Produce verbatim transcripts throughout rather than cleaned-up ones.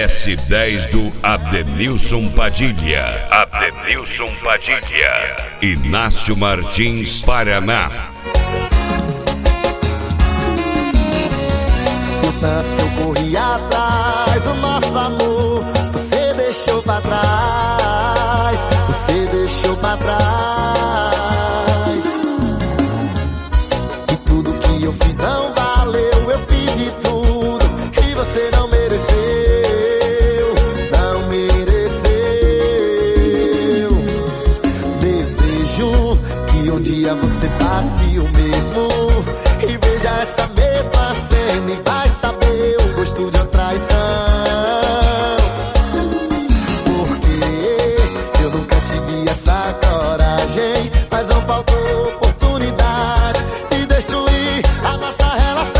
S dez do Ademilson Padilha. Ademilson Padilha. Inácio Martins, Paraná. O tanto que eu corri atrás, o nosso amor, você deixou pra trás, você deixou pra trás. E tudo que eu fiz não valeu, eu fiz de tudo e você não mereceu, não mereceu. Desejo que um dia você passe o mesmo e veja essa mesma cena e vai saber o gosto de uma traição. Porque eu nunca tive essa coragem, mas não faltou oportunidade de destruir a nossa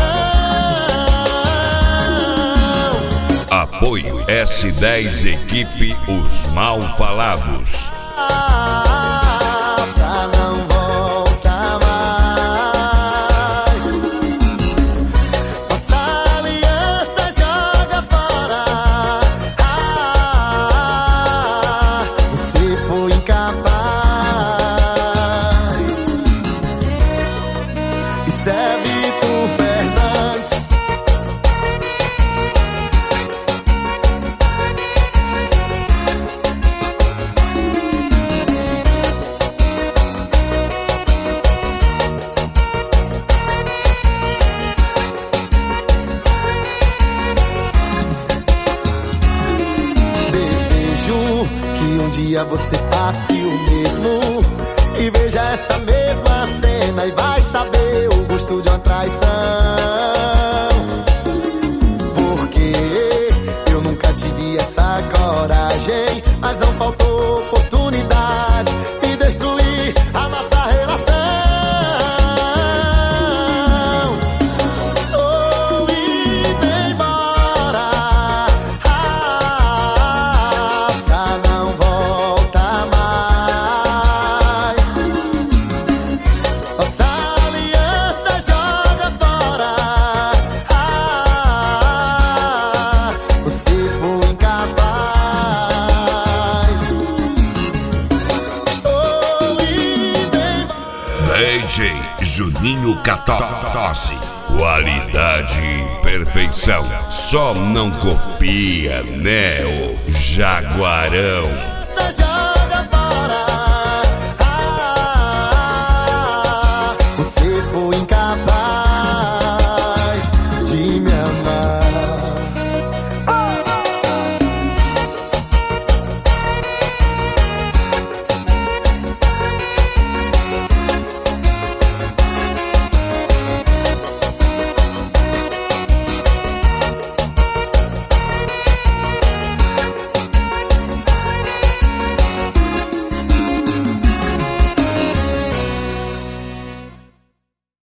relação. Apoio S dez Equipe Os Mal Falados. Ah, pra não voltar mais. Nossa aliança joga fora. Ah, você foi incapaz. Isso é Vitor Fernandes. Desejo que um dia você passe o mesmo e veja essa mesma cena e vai saber o gosto de uma traição. Porque eu nunca tive essa coragem, mas não faltou oportunidade de destruir a nossa relação. Oh, e vem embora. Ah, pra não voltar mais. Nossa aliança joga fora. Ah, você foi incapaz. Oh, e vem embora. D J Juninho Catose. Qualidade e perfeição. Só não copia, né, o Jaguarão. Já